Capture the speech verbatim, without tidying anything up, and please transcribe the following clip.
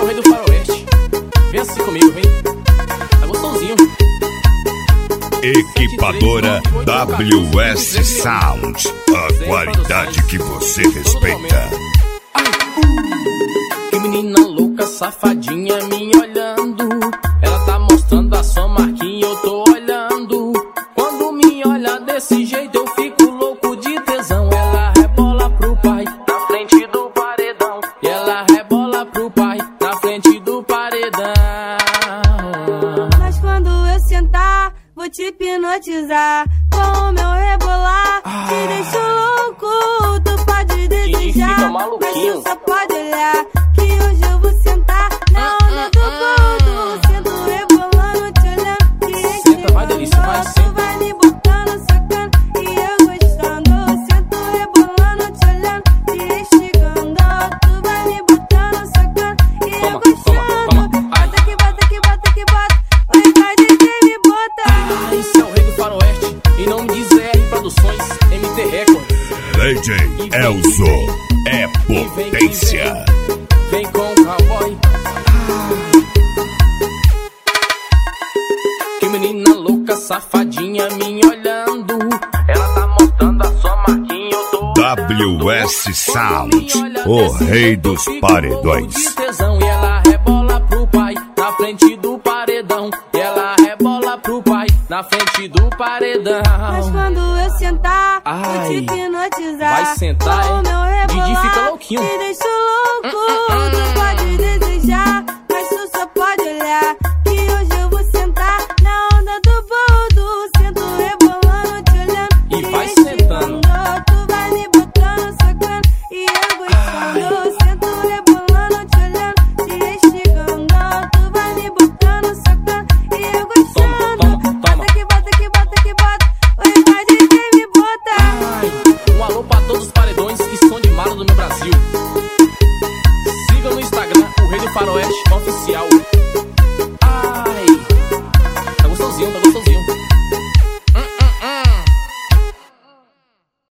é o rei do faroeste. Vem assim comigo, vem. Tá gostosinho. Equipadora W S Sound, a qualidade que você respeita. Que menina louca, safadinha me olhando. Ela tá mostrando a sua marquinha, eu tô olhando. Quando me olha desse jeito eu fico louco de tesão. Ela rebola pro pai na frente do paredão. E ela rebola pro pai na frente do paredão. Mas quando eu sentar, vou te hipnotizar. Com o meu rebolar, ah, te deixo louco. Tu pode desejar, fica mas maluquinho. tu só pode olhar. Que hoje eu vou sentar na onda do gordo. Sento rebolando, te olhando. E senta, vai delícia, vai, tu vai me botando, sacando. E eu gostando. Sento rebolando, te olhando. E esticando. Tu vai me botando, sacando. E eu Toma, gostando. toma, toma. Ai. Bota que bota que bota que bota. Oi, vai D J, me bota. Ah, esse é o rei do faroeste. Em nome de Z R Produções, M T Record. D J Elzo é potência. Vem com o cowboy. Ah. Que menina louca, safadinha me olhando. Ela tá mostrando a sua marquinha, eu tô W S Sound, o rei dos paredões. de tesão. E ela rebola pro pai na frente do paredão. E ela rebola pro pai na frente do paredão. Mas quando eu sentar, vou Ai, te hipnotizar. vai sentar, Com o é? meu rebolar, Didi fica louquinho. te deixo